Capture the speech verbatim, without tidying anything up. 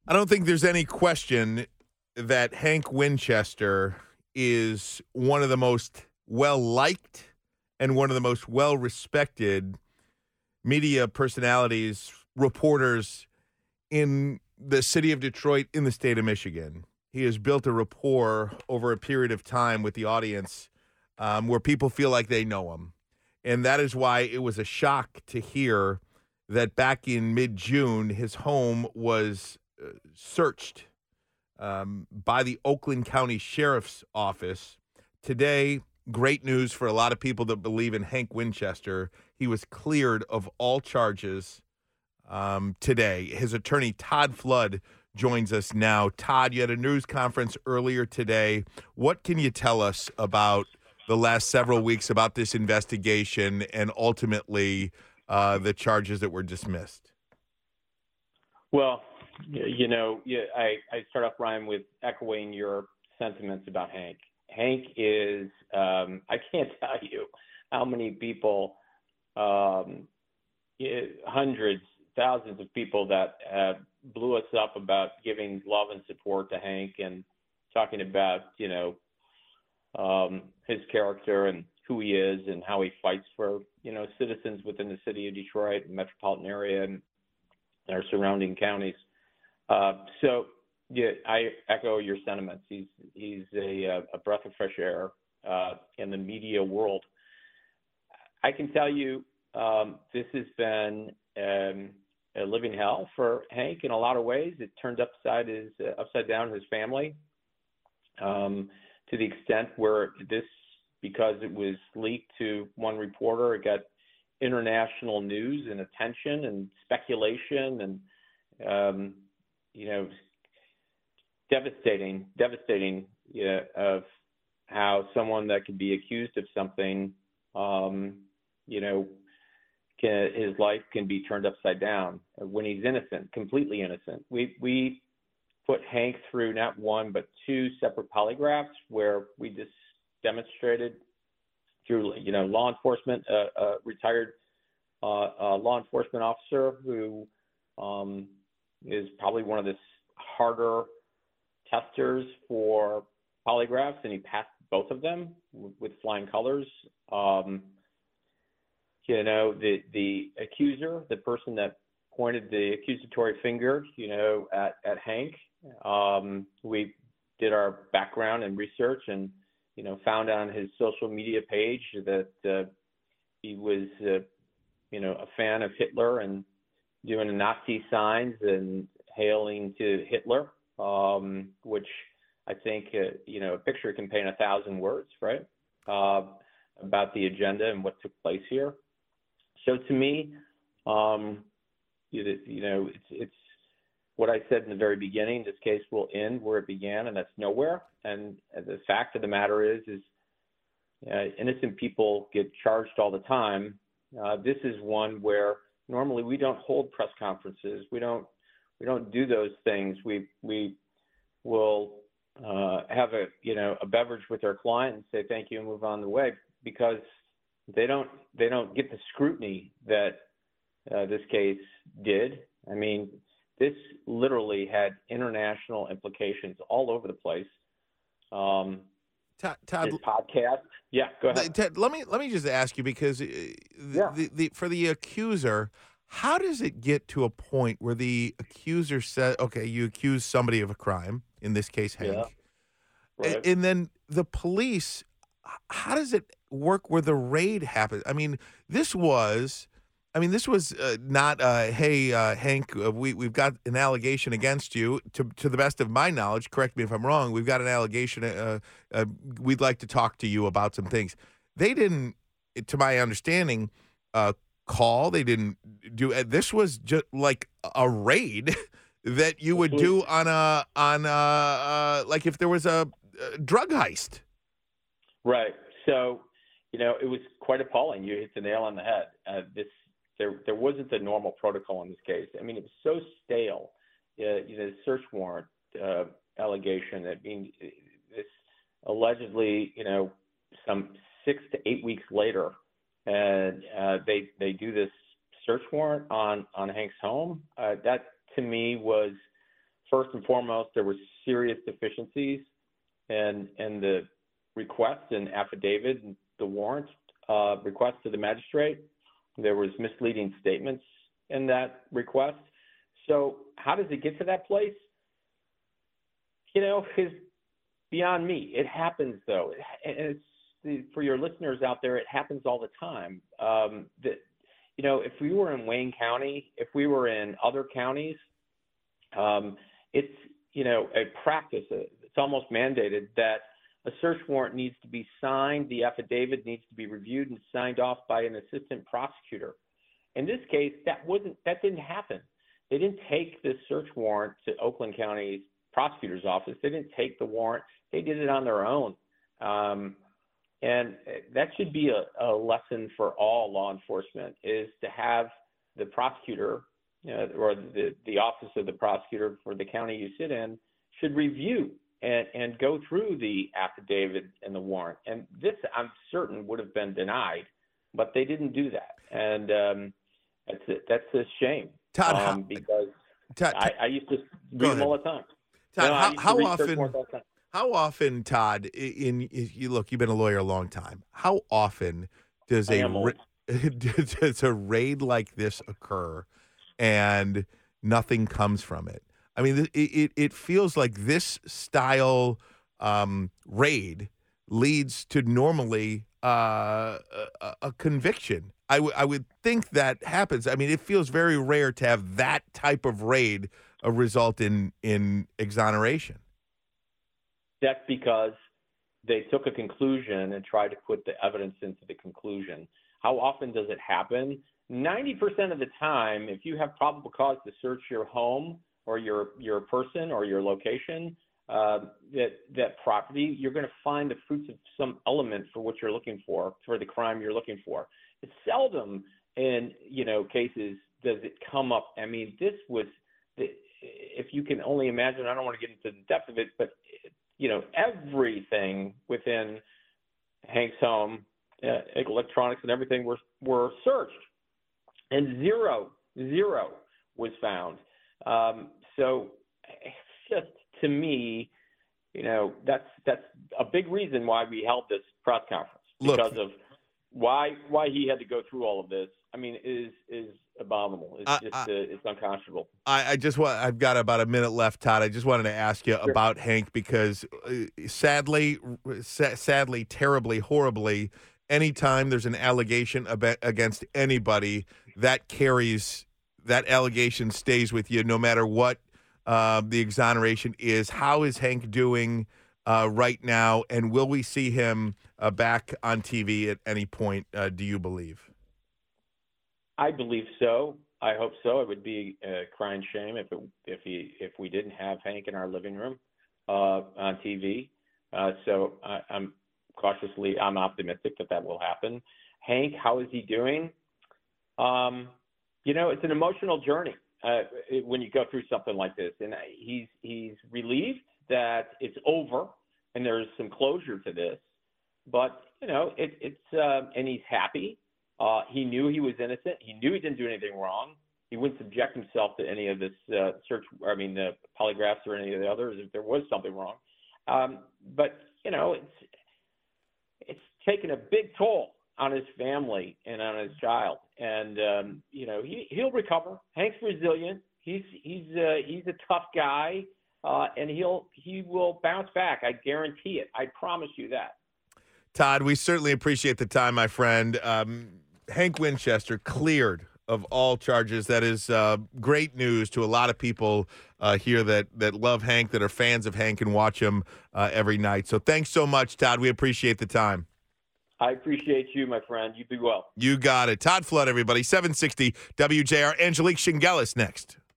I don't think there's any question that Hank Winchester is one of the most well-liked and one of the most well-respected media personalities, reporters in the city of Detroit, in the state of Michigan. He has built a rapport over a period of time with the audience um, where people feel like they know him. And that is why it was a shock to hear that back in mid-June, his home was uh, searched um, by the Oakland County Sheriff's Office. Today, great news for a lot of people that believe in Hank Winchester. He was cleared of all charges um, today. His attorney, Todd Flood, joins us now. Todd, you had a news conference earlier today. What can you tell us about the last several weeks about this investigation and ultimately uh, the charges that were dismissed? Well, you know, I, I start off, Ryan, with echoing your sentiments about Hank. Hank is, um, I can't tell you how many people, um, hundreds, thousands of people that uh, blew us up about giving love and support to Hank and talking about, you know, um, his character and who he is and how he fights for, you know, citizens within the city of Detroit, the metropolitan area, and our surrounding counties. Uh, so, yeah, I echo your sentiments. He's he's a, a breath of fresh air uh, in the media world. I can tell you um, this has been um, a living hell for Hank in a lot of ways. It turned upside his uh, upside down his family um, to the extent where this, because it was leaked to one reporter, it got international news and attention and speculation and um, you know. Devastating, devastating yeah, of how someone that could be accused of something, um, you know, can, his life can be turned upside down when he's innocent, completely innocent. We we put Hank through not one but two separate polygraphs where we just demonstrated through, you know, law enforcement, a uh, uh, retired uh, uh, law enforcement officer who um, is probably one of the harder testers for polygraphs, and he passed both of them w- with flying colors. Um, you know, the the accuser, the person that pointed the accusatory finger, you know, at, at Hank, um, we did our background and research and, you know, found on his social media page that uh, he was, uh, you know, a fan of Hitler and doing Nazi signs and hailing to Hitler. Um, which I think, uh, you know, a picture can paint a thousand words, right, uh, about the agenda and what took place here. So to me, um, you, you know, it's, it's what I said in the very beginning. This case will end where it began, and that's nowhere. And the fact of the matter is, is uh, innocent people get charged all the time. Uh, this is one where normally we don't hold press conferences. We don't. We don't do those things. We we will uh, have a you know a beverage with our client and say thank you and move on the way, because they don't they don't get the scrutiny that uh, this case did. I mean, this literally had international implications all over the place. Um, Todd, Todd his podcast. Yeah, go ahead. Ted, let me let me just ask you, because the, Yeah. the, the for the accuser, how does it get to a point where the accuser says, okay, you accuse somebody of a crime, in this case, Hank, Yeah. Right. and, and then the police, how does it work where the raid happens? I mean, this was, I mean, this was uh, not, uh, hey, uh, Hank, uh, we, we've got an allegation against you. To, to the best of my knowledge, correct me if I'm wrong, we've got an allegation. Uh, uh, we'd like to talk to you about some things. They didn't, to my understanding, uh, call. They didn't do uh, this was just like a raid that you would do on a on a, uh, like if there was a, a drug heist. Right. So, you know, it was quite appalling. You hit the nail on the head. Uh, this there there wasn't the normal protocol in this case. I mean, it was so stale. Uh, you know, the search warrant uh, allegation. I mean, this allegedly, you know, some six to eight weeks later, and uh, they they do this search warrant on on Hank's home. Uh, that to me was first and foremost, there were serious deficiencies in, in the request and affidavit, and the warrant uh, request to the magistrate. There was misleading statements in that request. So how does it get to that place? You know, is beyond me. It happens, though. And it's, for your listeners out there, it happens all the time. Um, that, you know, if we were in Wayne County, if we were in other counties, um, it's, you know, a practice. It's almost mandated that a search warrant needs to be signed. The affidavit needs to be reviewed and signed off by an assistant prosecutor. In this case, that wasn't, that didn't happen. They didn't take this search warrant to Oakland County's prosecutor's office. They didn't take the warrant. They did it on their own. Um, and that should be a, a lesson for all law enforcement, is to have the prosecutor uh, or the, the office of the prosecutor for the county you sit in should review and, and go through the affidavit and the warrant. And this, I'm certain, would have been denied, but they didn't do that. And um, that's a, that's a shame. Todd, um, how, because Todd, I, I used to read them all the time. Todd, you know, how, how often? How often, Todd? In, in you look, you've been a lawyer a long time. How often does a ra- does a raid like this occur, and nothing comes from it? I mean, it it, it feels like this style um, raid leads to normally uh, a, a conviction. I, w- I would think that happens. I mean, it feels very rare to have that type of raid uh, result in in exoneration. That's because they took a conclusion and tried to put the evidence into the conclusion. How often does it happen? ninety percent of the time, if you have probable cause to search your home or your your person or your location, uh, that that property, you're going to find the fruits of some element for what you're looking for, for the crime you're looking for. It's seldom in, you know, cases does it come up. I mean, this was, the, if you can only imagine, I don't want to get into the depth of it, but, you know, everything within Hank's home, uh, electronics and everything were, were searched, and zero, zero was found. Um, so it's just, to me, you know, that's, that's a big reason why we held this press conference, because Look, of why, why he had to go through all of this. I mean, is, is abominable. It's I, just, I, uh, it's unconscionable. I, I just want, I've got about a minute left, Todd. I just wanted to ask you sure. about Hank, because uh, sadly, sa- sadly, terribly, horribly, anytime there's an allegation ab- against anybody, that carries, that allegation stays with you no matter what uh, the exoneration is. How is Hank doing uh, right now, and will we see him uh, back on T V at any point, uh, do you believe? I believe so. I hope so. It would be a crying shame if it, if he if we didn't have Hank in our living room uh, on T V. Uh, so I, I'm cautiously, I'm optimistic that that will happen. Hank, how is he doing? Um, you know, it's an emotional journey uh, it, when you go through something like this, and he's he's relieved that it's over and there's some closure to this. But you know, it, it's uh, and he's happy. Uh, he knew he was innocent. He knew he didn't do anything wrong. He wouldn't subject himself to any of this uh, search, I mean, the polygraphs or any of the others if there was something wrong. Um, but, you know, it's it's taken a big toll on his family and on his child. And, um, you know, he, he'll recover. Hank's resilient. He's he's uh, he's a tough guy, uh, and he'll he will bounce back. I guarantee it. I promise you that. Todd, we certainly appreciate the time, my friend. Um, Hank Winchester cleared of all charges. That is uh, great news to a lot of people uh, here that that love Hank, that are fans of Hank and watch him uh, every night. So thanks so much, Todd. We appreciate the time. I appreciate you, my friend. You be well. You got it. Todd Flood, everybody. seven sixty W J R. Angelique Shingelis next.